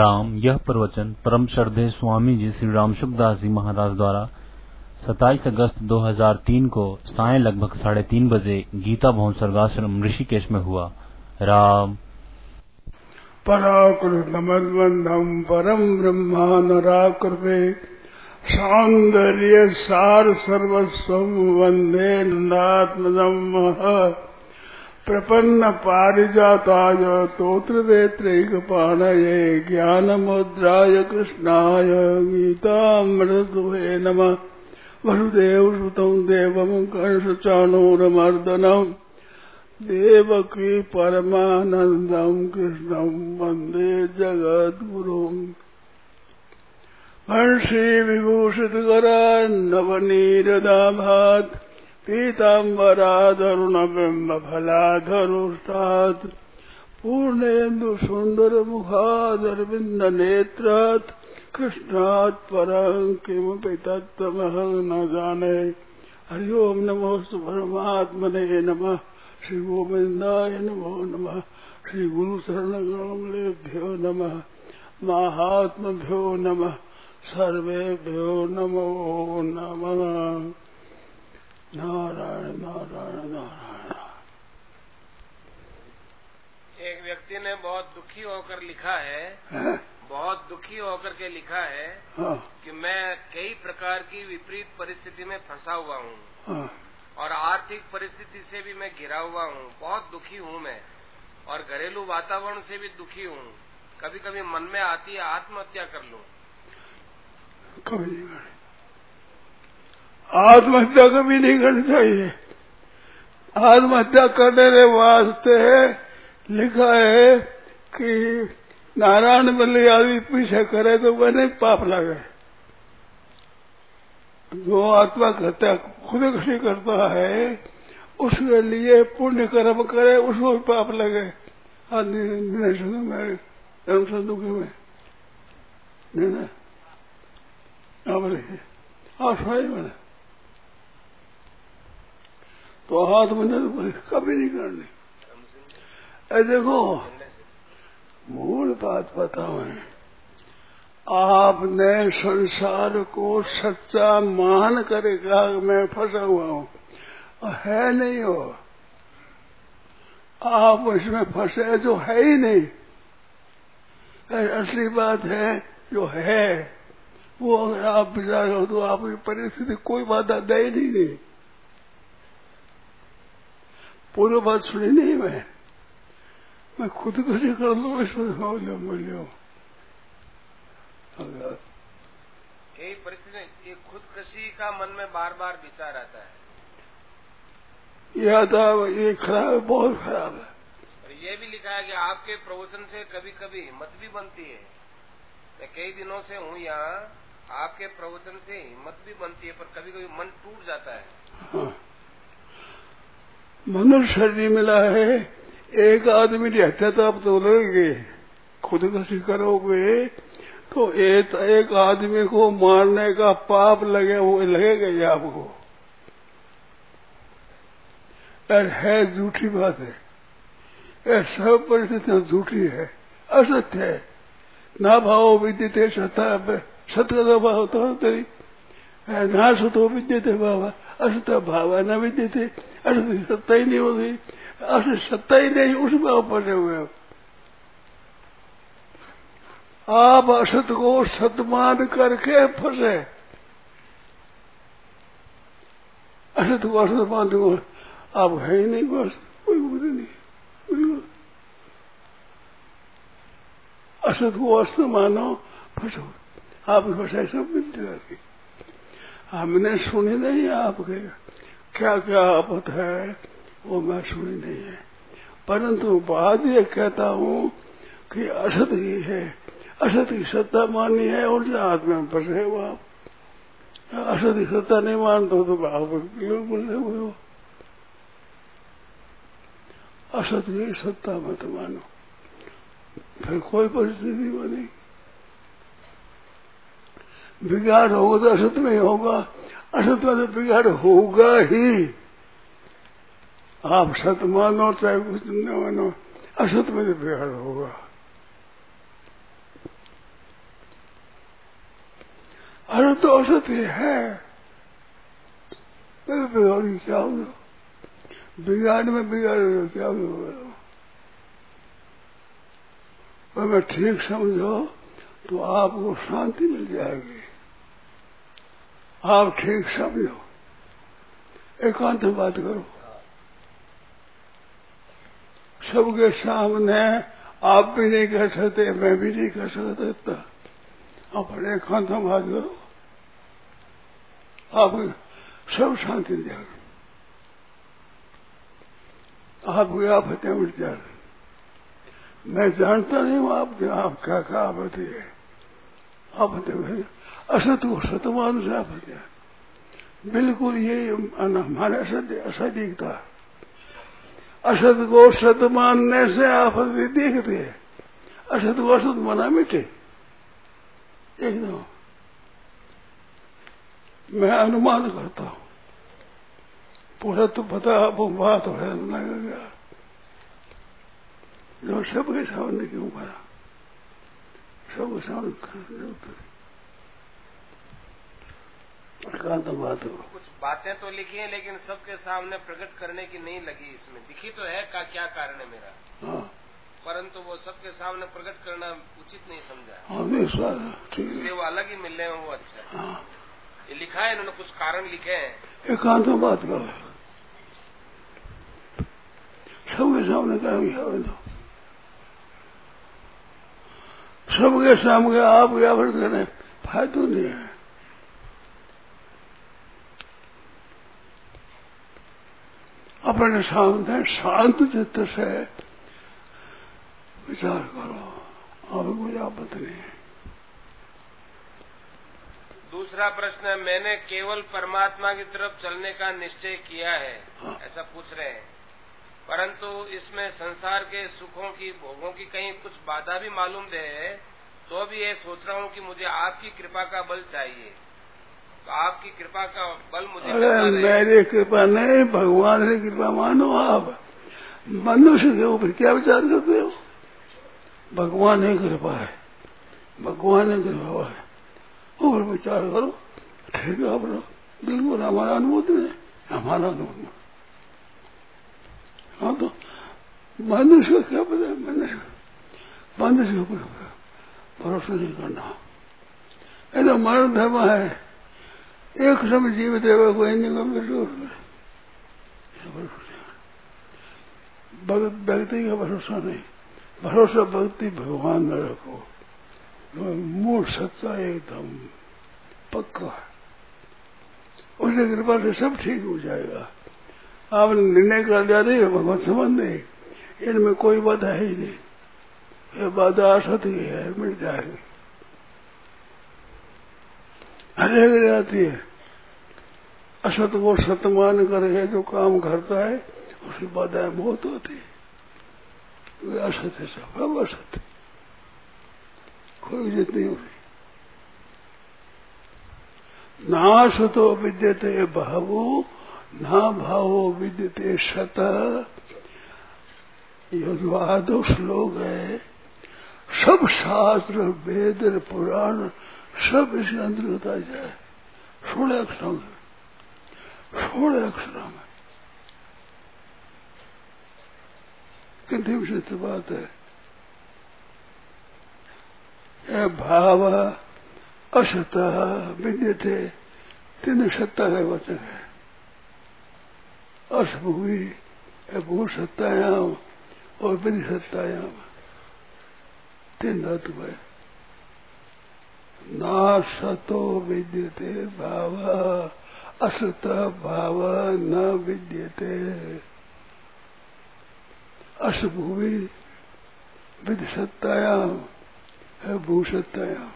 राम। यह प्रवचन परम श्रद्धेय स्वामी जी श्री राम सुखदास जी महाराज द्वारा 27 अगस्त 2003 को सायं लगभग 3:30 बजे गीता भवन स्वर्गाश्रम ऋषिकेश में हुआ। राम। पराकृतमद्वंदम परम ब्रह्मा नराकृते सौंदर्य सार सर्वस्वम वंदे नंदात्मजम् प्रपन्न पारिजाताय तोत्रवेत्रैकपाणये ज्ञानमुद्राय कृष्णाय गीतामृतदुहे नमः। वसुदेवसुतं देवं कंसचाणूरमर्दनम् देवकी परमानन्दं कृष्णं वन्दे जगद्गुरुम्। हंसी विभूषितकरा नवनीरदाभात् पीताम्बराधरुणबिम्बफलाधरुष्टात् पूर्णेन्दु सुन्दरमुखादरविन्दनेत्रात् कृष्णात् परं किमपि तत्त्वमहं न जाने। हरि ओं नमोस्तु परमात्मने नमः। श्री गोविन्दाय नमो नमः। श्री गुरुशरणकमलेभ्यो नमः। महात्मभ्यो नमः। सर्वेभ्यो नमो नमः। नारायण नारायण नारायण। एक व्यक्ति ने बहुत दुखी होकर लिखा है, बहुत दुखी होकर के लिखा है कि मैं कई प्रकार की विपरीत परिस्थिति में फंसा हुआ हूँ और आर्थिक परिस्थिति से भी मैं घिरा हुआ हूँ। बहुत दुखी हूँ मैं और घरेलू वातावरण से भी दुखी हूँ। कभी कभी मन में आती है आत्महत्या कर लूं। कभी नहीं करनी आत्महत्या, कभी नहीं करनी चाहिए। आत्महत्या करने के वास्ते लिखा है कि नारायण बलि आदि पीछे करे तो वह पाप लगे। जो आत्महत्या खुदकुशी करता है उसके लिए पुण्य कर्म करे, उसको भी पाप लगे। मेरे धर्म संदुखी में सही मैंने तो हाथ में कभी नहीं करनी। देखो मूल बात बताओ है, आपने संसार को सच्चा मान करेगा मैं फंसा हुआ हूँ, है नहीं हो। आप इसमें फंसे जो है ही नहीं। असली बात है जो है वो आप विचार हो तो आपकी परिस्थिति कोई बाधा दे ही नहीं। पूरी बात सुनी नहीं मैं खुद को ही कर लो इसमें बोलियो। कई परिस्थिति में ये खुदकशी का मन में बार बार विचार आता है। यह था ये खराब, बहुत खराब है। और ये भी लिखा है कि आपके प्रवचन से कभी कभी हिम्मत भी बनती है। मैं कई दिनों से हूँ यहाँ, आपके प्रवचन से हिम्मत भी बनती है, पर कभी कभी मन टूट जाता है। हाँ। मनुष्य शरीर मिला है, एक आदमी की हत्या तो आप तो लगेंगे, खुदकुशी करोगे तो एक आदमी को मारने का पाप लगे, वो लगेगा ही आपको। है झूठी बात है, यह सब परिस्थितियां झूठी है, असत्य है। ना भाव विद्यते सत्य भाव तो तेरी ना सतो विद्यते भाव असत भाव न विद्यते। असत सत्ता ही नहीं होती, असत सत्ता ही नहीं, उस भाव पड़े हुए हो आप। असत को सतमान करके फंसे, असत को असत मान दो आप है ही नहीं, बस कोई बुद्धि नहीं। असत को असत मानो फंसो, आप फंसाई सब विद्या की। हमने सुनी नहीं आपके क्या क्या आपत है, वो मैं सुनी नहीं है। परंतु बात ये कहता हूँ कि असत ही है, असत की सत्ता माननी है, उनसे आत्मा में फंसे हो आप। असत की सत्ता नहीं मानते तो आप क्यों बोले हुए हो। असत की सत्ता मत मानो, फिर कोई परिस्थिति बनी। बिगाड़ होगा तो असत में ही होगा, असत में तो बिगाड़ होगा ही। आप सत मानो चाहे कुछ न मानो, असत में तो बिगाड़ होगा। अरे तो असत्य है, बिगाड़ी क्या होगा, बिगाड़ में बिगाड़ क्या होगा। अगर ठीक समझो तो आपको शांति मिल जाएगी। आप ठीक समझो, एकांत में बात करो, सबके सामने आप भी नहीं कह सकते, मैं भी नहीं कह सकता इतना। अपने एकांत में बात करो, आप सब शांति मिल जाएगी, आपकी आफतें मिट जाएगी। मैं जानता नहीं हूँ आप क्या क्या आपत्ति है, आपत्ति असत को सतमान से आपत्ति है, बिल्कुल यही हमारे असदिकता। असत को सत मानने से आपत्ति दिखती है, असत को असत माना मिटे एकदम। मैं अनुमान करता हूँ, पूरा तो पता आपको बात है लगेगा, जो सबके सामने क्यों करा, सबके सामने बात हो। कुछ बातें तो लिखी हैं लेकिन सबके सामने प्रकट करने की नहीं लगी, इसमें दिखी तो है का क्या कारण है मेरा, हाँ, परंतु वो सबके सामने प्रकट करना उचित नहीं समझा। हाँ, इसलिए वो अलग ही मिल रहे हैं, वो अच्छा है। हाँ। ये लिखा है इन्होंने, कुछ कारण लिखे हैं, एकांत में बात करो, सबके सामने करेंगे, सबके सामने आप क्या करने फायदा नहीं है। अपने सामने शांत चित्त से विचार करो, अब कोई आपत्ति नहीं है। दूसरा प्रश्न है, मैंने केवल परमात्मा की तरफ चलने का निश्चय किया है, हाँ। ऐसा पूछ रहे हैं, परंतु इसमें संसार के सुखों की भोगों की कहीं कुछ बाधा भी मालूम दे है, तो भी ये सोच रहा हूँ कि मुझे आपकी कृपा का बल चाहिए, तो आपकी कृपा का बल मुझे। अरे मेरी कृपा नहीं, भगवान की कृपा मानो। आप मनुष्य के ऊपर क्या विचार करते हो, भगवान की कृपा है, भगवान की कृपा है, ऊपर विचार करो, ठीक है अपना, बिल्कुल हमारा अनुमोदन है, हमारा अनुमोदन। हाँ तो मनुष्य क्या पता है, मनुष्य के ऊपर भरोसा नहीं करना, ये तो मरण धर्म है, एक समय जीवित है कोई नहीं, व्यक्ति का भरोसा नहीं, भरोसा भक्ति भगवान न रखो, मूल सच्चा एकदम पक्का है, उसकी कृपा से सब ठीक हो जाएगा। आपने निर्णय कर दिया नहीं, भगवान संबंध नहीं, इनमें कोई बाधा है ही नहीं, ये बाधा असत ही है, मिट जाएगी, हरेक आती है। असत को सतमान करके जो काम करता है उसकी बाधाएं बहुत होती है, वे असत है, सब असत है, कोई इज्जत नहीं हो रही। ना सतो विद्यते भावो ना भावो विद्यते सत, ये जो आदो श्लोक है, सब शास्त्र वेद पुराण सब इसके अंतर्गत आ जाए, 16 अक्षरों में, 16 अक्षरों में। कितनी विशिष्ट बात है, यह भाव असत विद्यते, 3 सत्ता का वचन है, असभूमि भू सत्तायाम और विधि सत्तायाम, 3 धातु है। ना सतो विद्यते भाव, असत भाव न विद्यते, असभूमि विधि सत्तायाम भू सत्तायाम,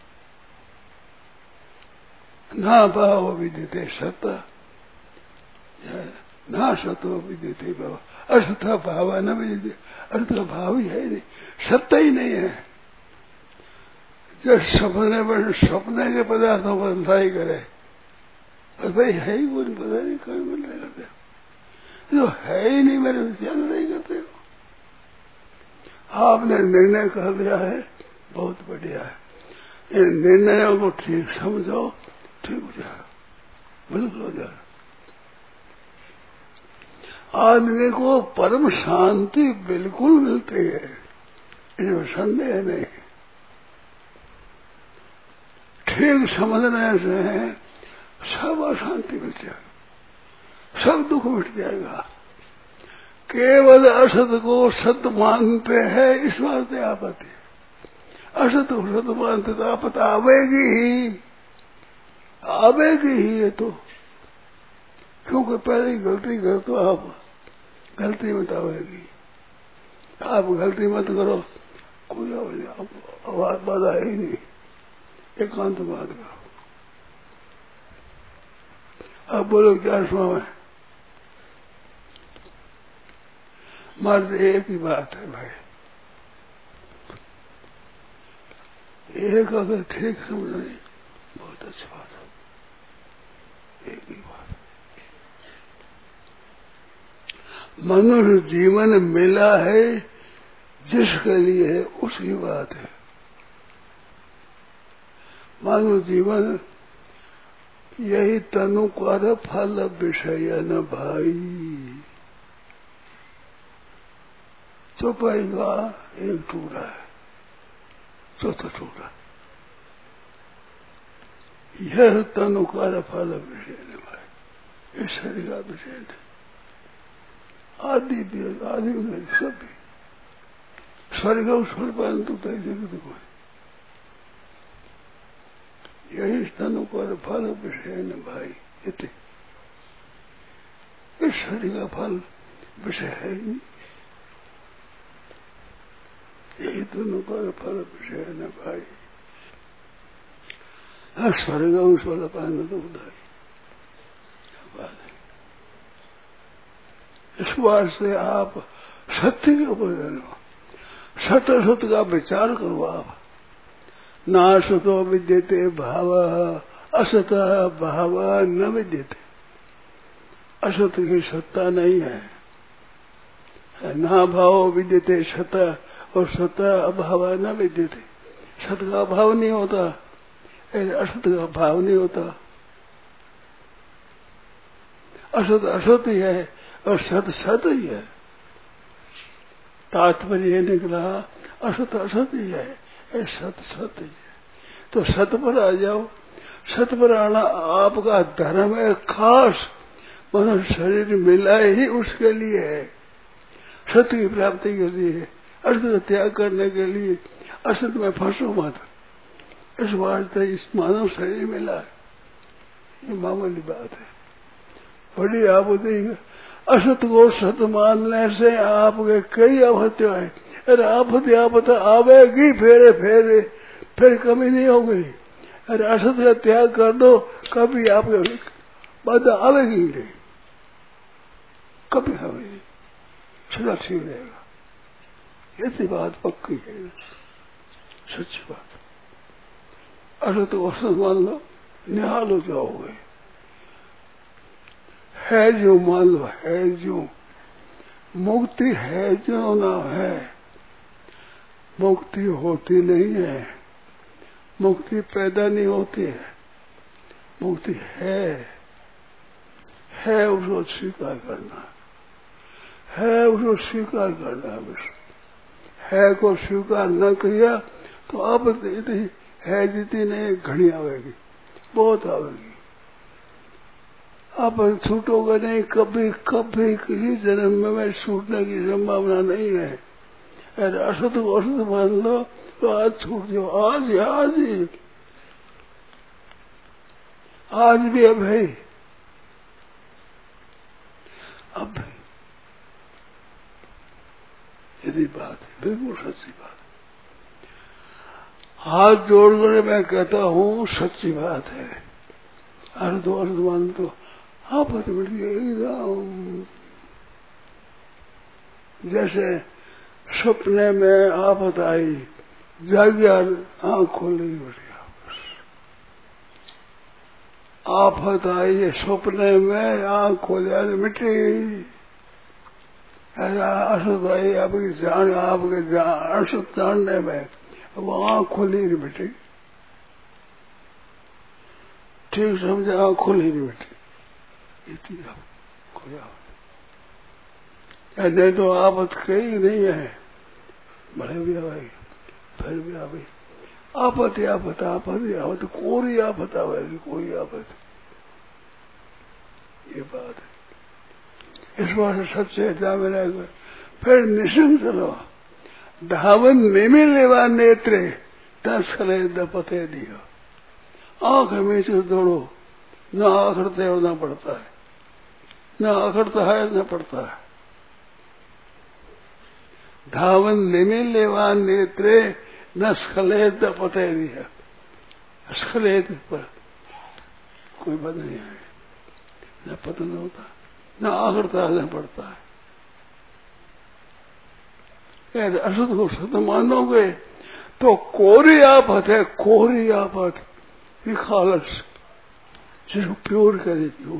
ना भाव विद्यते सत, ना सतो विद्यते भाव, असत भाव न विद्यते, अर्थ भाव ही है नहीं, सत्ता ही नहीं है। जो सपने के पदार्थों पर लड़ाई करे, और भाई है ही कुछ पता नहीं, कोई मिलने करते जो है ही नहीं, मेरे क्या नहीं करते हो। आपने निर्णय कर लिया है, बहुत बढ़िया है, इन निर्णयों को ठीक समझो, ठीक हो जाएगा, बिल्कुल हो जाएगा। आदमी को परम शांति बिल्कुल मिलती है, इसमें संदेह नहीं। ठीक समझने से सब अशांति मिल जाएगा, सब दुख मिट जाएगा। केवल असत को सत्य मानते हैं, इस वास्ते आपत्ति। असत को सत्य मानते तो आपत्ति आवेगी ही, आवेगी ही। ये तो क्योंकि पहले ही गलती कर तो आप गलती मत आवेगी। आप गलती मत करो, कोई आवाज बाधा है ही नहीं, एकांत बात करो। अब बोलो क्या सुना? मर्द एक ही बात है भाई, एक अगर ठीक समझ नहीं, बहुत अच्छी बात है, एक ही बात। मनुष्य जीवन मिला है जिसके लिए है, उसकी बात है। मानव जीवन यही तनु कर फल विषय न भाई। चौपाई का एक टूरा है, चौथा टूरा। यह तनु कर फल विषय न भाई, इस शरीर का विषय नहीं। आदि भी सभी स्वर्ग स्वर परंतु तो कोई यही तनु कर फल विषय न भाई। इति इस शरीर का फल विषय है ही नहीं, यही तनु कर फल विषय न भाई। स्वर्ग स्वर परंतु तो उदाई। इस वास्ते आप सत्य के ऊपर जानो, सत्य सत्य का विचार करो। आप ना असतो विद्यते भाव, असत भाव न विद्यते। असत की सत्ता नहीं है, ना भाव विद्यते सत, और सत अभाव न विद्यते। सत का अभाव नहीं होता, असत का भाव नहीं होता। असत असत ही है और सत सत ही है। तात्पर्य ये निकला असत असत ही है, सत सत ही है। तो सत पर आ जाओ। सत पर आना आपका धर्म है खास। मनुष्य शरीर मिला ही उसके लिए है, सत्य की प्राप्ति के लिए, असत का त्याग करने के लिए। असत में फंसो मत, इस वास्ते इस मानव शरीर मिला है, ये मामूली बात है। बड़ी आपत्ति। असत को सत मानने से आपके कई आपत्तियां हैं। अरे आपत्ति आवेगी, फेरे फेरे, फिर कमी नहीं होगी। अरे असत का त्याग कर दो, कभी आपके बाधा आवेगी नहीं, कभी आवेगी, सदा ठीक रहेगा। ऐसी बात पक्की है, सच्ची बात। असत को असत मान लो, निहाल हो जाओगे। है जो मान लो, है जो मुक्ति है जो ना है। मुक्ति होती नहीं है, मुक्ति पैदा नहीं होती है, मुक्ति है उसको स्वीकार करना है, उसको स्वीकार करना है को स्वीकार न किया तो अब है जीती नहीं, घनी आवेगी, बहुत आवेगी। आप छूटोगे नहीं, कभी कभी किसी जन्म में छूटने की संभावना नहीं है। अरे असत को असत मान लो तो आज छूट जाओ, आज भी अब है, अब भी। यदि बात है, बिल्कुल सच्ची बात। हाथ जोड़कर मैं कहता हूँ सच्ची बात है। अर्ध मान तो आप एकदम जैसे सपने में आफत आई, जागिया, आंख खोली, आफत आई सपने में, आंख खोलिया मिट्टी। असत आई आपकी जान, आपके असत जानने में वो आंख खोली मिट्टी। ठीक समझे आँख खुली नहीं बैठी इतनी खुला नहीं तो आपत कहीं नहीं है बड़े भी आवेगी फिर भी आवेगी आपत आफत आपत आवत कोरी आफत आवेगी कोई आफत ये बात है इस बात से सच्चे मिला फिर निशंक चलो धावन निमिल लेवा नेत्रे तस्करे दपते दियो आंख में से दौड़ो न आखड़ते हो न पड़ता है न आखड़ता है न पड़ता है धावन निमिल लेवा नेत्रे न स्खलेत दपते दियो स्खलेत पर कोई बात नहीं है न पतन होता न आखड़ता है न पड़ता है असत को सत्य मानोगे तो कोरी आफत है कोरी आफत ये खालस जिसको प्योर करे प्योर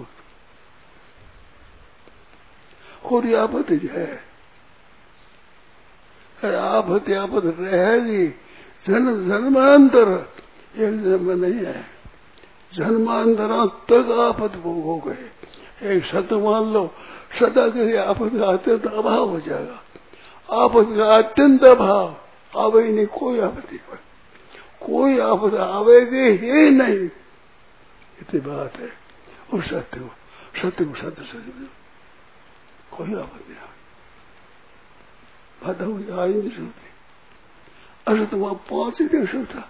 कोरी आफत है आफत आफत रहेगी जन्म जन्मांतर एक जन्म नहीं है जन्मांतरों तक आफत हो गए एक सत्य मान लो सदा के लिए आफत आते तो अभाव हो जाएगा आपद का अत्यंत अभाव आवे नहीं कोई आपत्ति पर कोई आपद आवेगी ही नहीं इतनी बात है और सत्य को सत्य से कोई आपत्ति नहीं बाधा हुई आ ही नहीं सकती असत वहां पहुंच ही नहीं सकता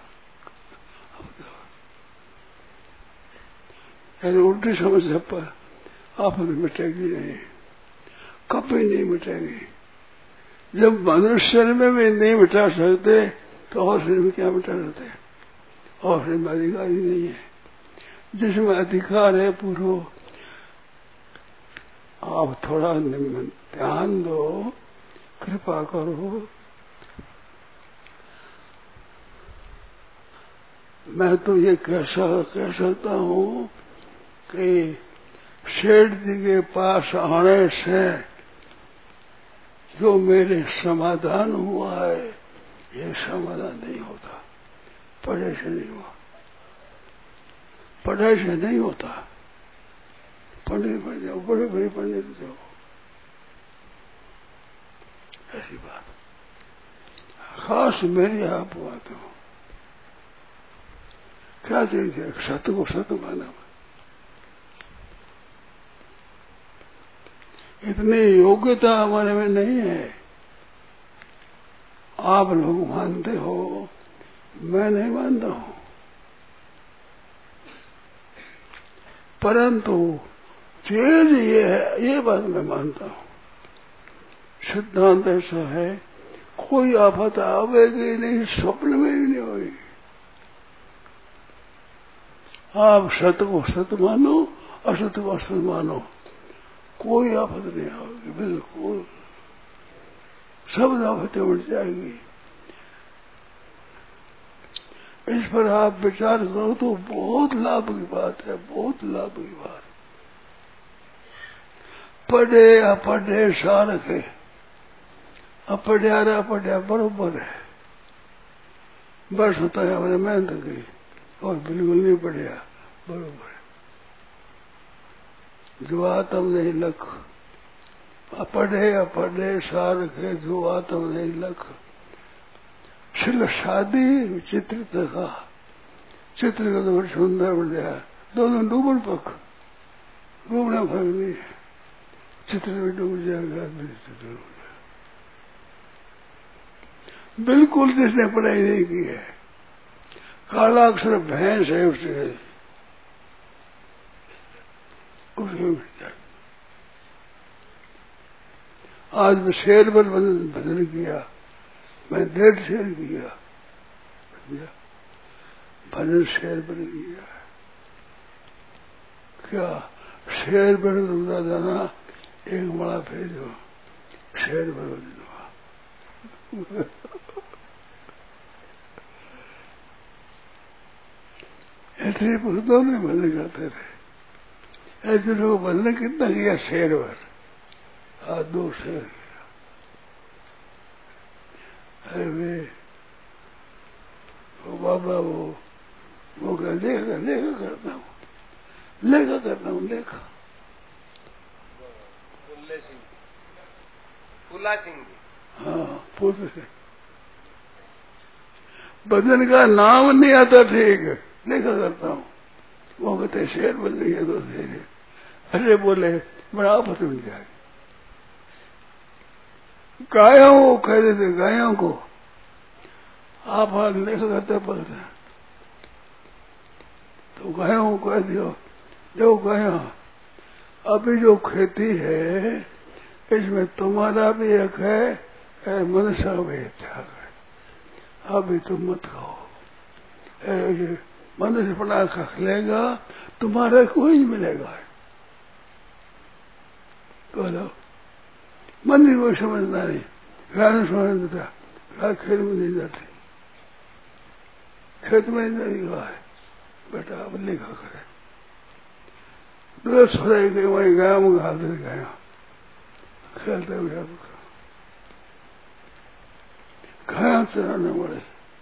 उल्टी समस्या पर आपद मिटेगी नहीं कभी नहीं मिटेगी जब मनुष्य में भी नहीं मिटा सकते तो और शरीर में क्या मिटा सकते और शरीर में अधिकार ही नहीं है जिसमें अधिकार है पूरो आप थोड़ा ध्यान दो कृपा करो मैं तो ये कह सकता हूँ कि सेठ जी के पास आने से जो मेरे समाधान हुआ है ये समाधान नहीं होता पढ़े से नहीं हुआ पढ़ाई से नहीं होता पढ़ने पड़ जाओ बड़े बड़े पढ़ने तो जाओ ऐसी बात खास मेरी आप बात हो क्या चाहिए सत्य को सत्य माना इतनी योग्यता हमारे में नहीं है आप लोग मानते हो मैं नहीं मानता हूं परंतु चीज ये है ये बात मैं मानता हूं सिद्धांत ऐसा है कोई आफत आवेगी नहीं स्वप्न में भी नहीं होगी आप सत्य को सत्य मानो असत्य को असत्य मानो कोई आफत नहीं आएगी बिल्कुल सब आफतें उठ जाएगी इस पर आप विचार करो तो बहुत लाभ की बात है बहुत लाभ की बात पढ़े अपढ़े सारक है अपढ़िया पढ़िया बरोबर है बस होता है हमारे मेहनत की और बिल्कुल नहीं पढ़िया बरोबर है जो आत्म नहीं लख अपढ़े सार के जो आत्म नहीं लख शिल शादी चित्र का चित्र का तो बड़ा सुंदर बन गया दोनों डूबन पक डूबना फर्क नहीं है चित्र में डूब जाएगा चित्र बिल्कुल जिसने पढ़ाई नहीं की है काला अक्षर भैंस है उसके आज मैं शेर पर भजन किया मैं 1.5 शेर किया भजन शेर पर किया क्या शेर पर दूसरा जाना एक बड़ा भेजो शेर पर ऐसे पुस्तकों में भजन करते थे ऐसे लोग भजन कितना किया शेर पर 2 शेर किया अरे वे वो बाबा वो लेखा करता हूँ लेखा करता हूँ, लेखा। फूला सिंह जी। हाँ, फूला सिंह। भजन का नाम नहीं आता ठीक, लेखा करता हूँ। वो कहते शेर बन गई है तो शेर है, अरे बोले बड़ा आपस मिल जाए। गायों कह देते, गायों को आप हाथ लेखा करते पड़ते, तो गायों को कह दियो, जो गायों अभी जो खेती है इसमें तुम्हारा भी हक है, मनुष्य का भी हक है, अभी तुम मत खाओ। मनुष्य बना खा लेगा, तुम्हारा कोई नहीं मिलेगा। बोलो मंदिर को समझना नहीं, गाय समझता, गाय खेत में नहीं जाती, खेत में नहीं गाय, बेटा अब लिखा करे। दूध छोड़ाई गई वही गाय में घाल दे, गाया खेलते हुए गाया चराने वाले।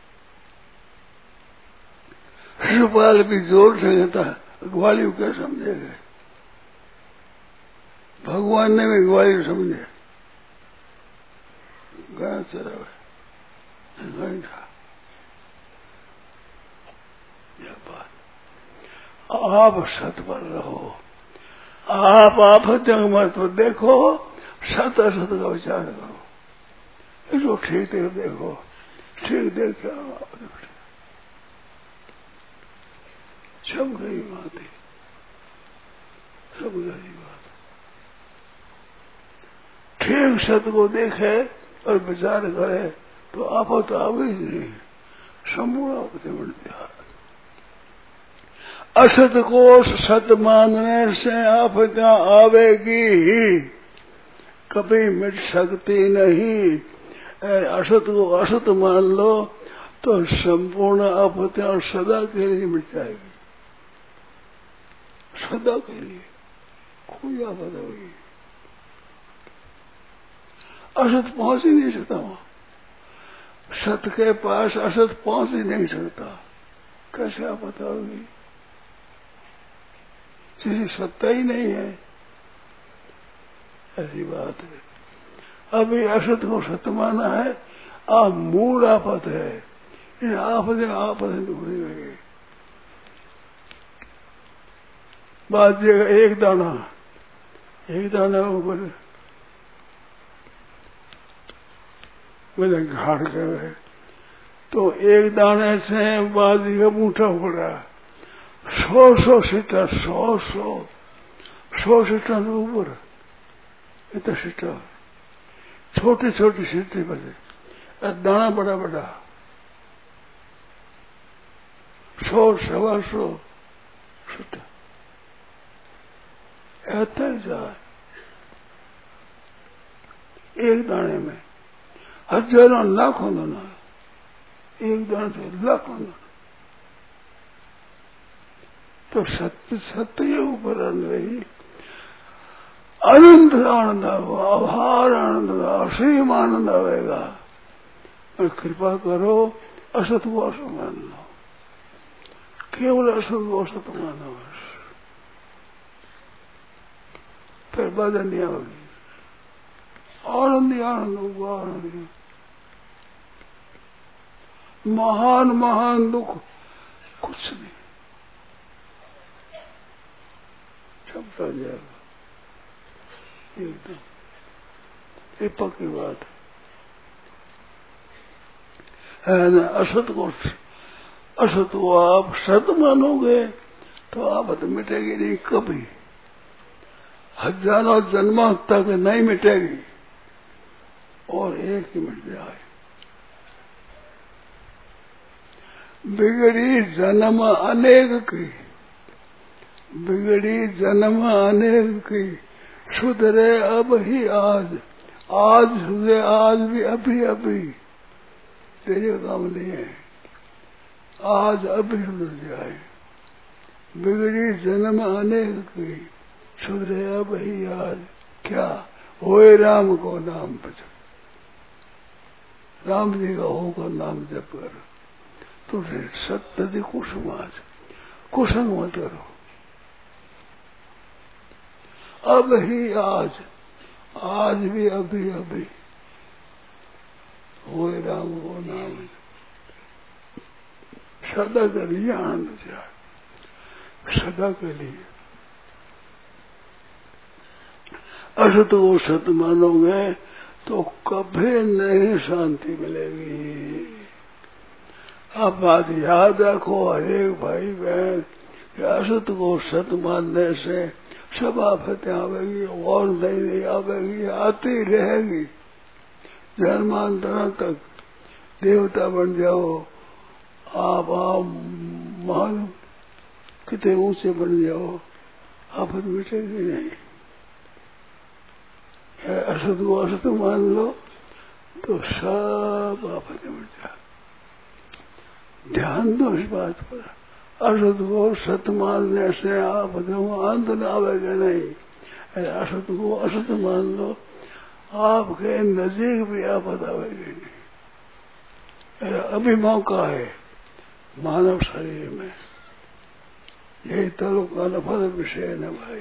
शिवपाल भी जोर से कहता, ग्वाली को क्या समझेगा? भगवान ने भी ग्वाली समझे, गाय चरावे नहीं था। यह बात आप सत पर रहो, आप मत देखो, सत असत का विचार करो, इसको ठीक देख देखो, ठीक देख क्या सब गई बात है, सब गई बात। ठीक सत को देखे और विचार करे तो आफत आवे ही नहीं, संपूर्ण आपत्ति मिट जाए। असत को सत मानने से आपत्तियां आवेगी ही, कभी मिट सकती नहीं। असत को असत मान लो तो संपूर्ण आपत्तियां सदा के लिए मिट जाएगी, सदा के लिए कोई आपद होगी। असत पहुंच ही नहीं सकता वहां, सत के पास असत पहुंच ही नहीं सकता, कैसे आपद होगी? किसी सत्ता ही नहीं है, ऐसी बात है। अभी असत को सत्य माना है, आप मूल आपत है, इन आपद ढूंढने लगे। बात जगह एक दाना ऊपर मैंने घाट कर है, तो एक दाने से बाजी का मुठा पड़ा, 100 सीटर, 100 सीटर ऊपर, इतना सीटर, छोटी छोटी सीटें बजे, दाना बड़ा बड़ा, 100-125 सीटर, ऐसा ही जाए एक दाने में, हजारों लाखों दाना, एक दाने से लाखों दाना। तो सत्य ऊपर रही, अनंत आनंद आएगा, अभार आनंद, असीम आनंद आएगा। और कृपा करो, असत को असत मान लो, केवल असत को असत मानो, फिर बदन नहीं होगी, आनंद होगा, आनंद। महान दुख कुछ नहीं, सब टल जाएगा एकदम, ये पक्की बात है ना। असत को आप सत मानोगे तो आपत मिटेगी नहीं कभी, हजारों जन्मों तक नहीं मिटेगी, और एक ही मिट जाए। बिगड़ी जन्म अनेक की, बिगड़ी जन्म अनेक की, सुधरे अब ही आज, आज सुधरे आज भी अभी तेरे काम नहीं है, आज अभी सुधर जाए। बिगड़ी जन्म अनेक की, सुधरे अब ही आज, क्या होए राम को नाम बचा, राम जी का होगा नाम जप कर, तुझे सत्य कुसुमाज, कुसंग मत करो, अब ही आज भी अभी अभी हो राम हो नाम सदा के लिए आनंद जाए, सदा के लिए। असत को सत मानोगे तो कभी नहीं शांति मिलेगी। आप बात याद रखो हरेक भाई बहन कि असत को सत मानने से सब आफतें आवेगी और नहीं आवेगी, आती रहेगी। जन्मांतरों तक देवता बन जाओ आप महान कितने ऊंचे बन जाओ, आफत मिटेगी नहीं। असत को असत मान लो तो सब आफतें मिट जाए। ध्यान दो इस बात पर, असत को सत मानने से आफतों अंत न आवेगा नहीं। असत को असत मान लो, आपके नजीक भी आफत आवेगी नहीं। अभी मौका है मानव शरीर में, यही तलों का नफल विषय न भाई।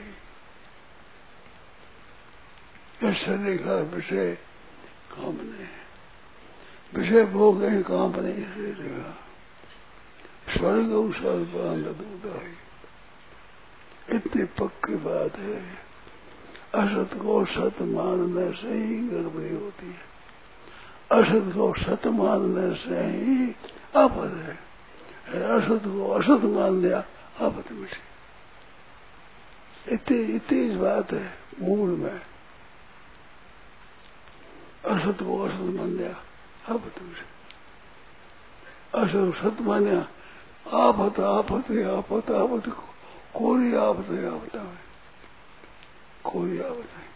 इस शरीर का विषय काम नहीं, विषय भोग नहीं, काम नहीं शरीर का। स्वर्ग उदाई इतनी पक्की बात है। असत को सत मानने से ही गड़बड़ी होती है, असत को सत मानने से ही आफत है। असत को असत मान लिया आफत मिटी। इतनी बात है मूल में। असत को असत मान लिया आफत मिटी, असत सत मान्या आफत आफत आफत आफत कोरी आफत आफत है, कोई आफत है।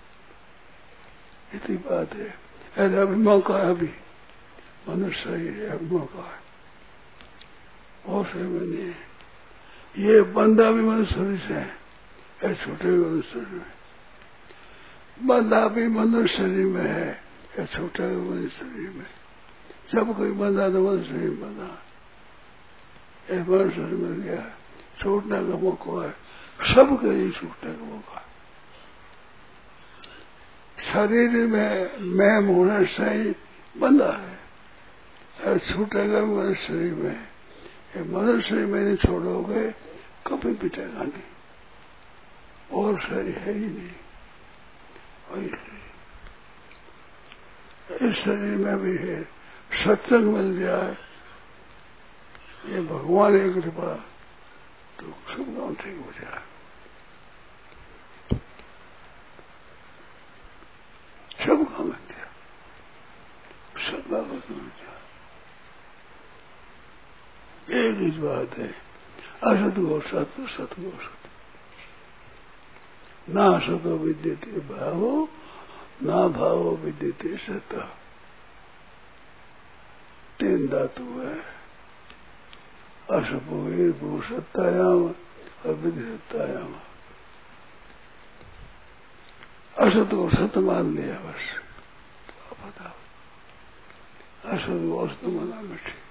इतनी बात है। अरे अभी मौका है, अभी मनुष्य शरीर है, अभी मौका है, और शरीर में नहीं है। ये बंदा भी मनुष्य शरीर से है, छोटे भी मनुष्य शरीर में। बंदा भी मनुष्य शरीर में है, या छोटा भी मनुष्य शरीर में। जब कोई बंदा तो मनुष्य शरीर बंदा, एक मनुष्य शरीर मिल गया, छूटने का मौका है। सबके लिए छूटने का मौका है। शरीर में मैं होने से ही बंधा है, छूटेगा मनुष्य शरीर में। मनुष्य शरीर में नहीं छोड़ोगे कभी पिटेगा नहीं, और शरीर है ही नहीं। इस शरीर में भी है, सत्संग मिल जाए, ये भगवान की कृपा, तो सब काम ठीक हो जाए। सब काम मिल जाए, सब बाबत मिल जाए। एक ही बात है, असत को सत, सत को सत। ना सतो विद्यते भावो, ना भावो विद्यते सत। तीन धातु है, असपो भू सत्तायाम और विधि सत्तायाम। असत को सत मान लिया बस, बताओ असत को असत माना मिठी।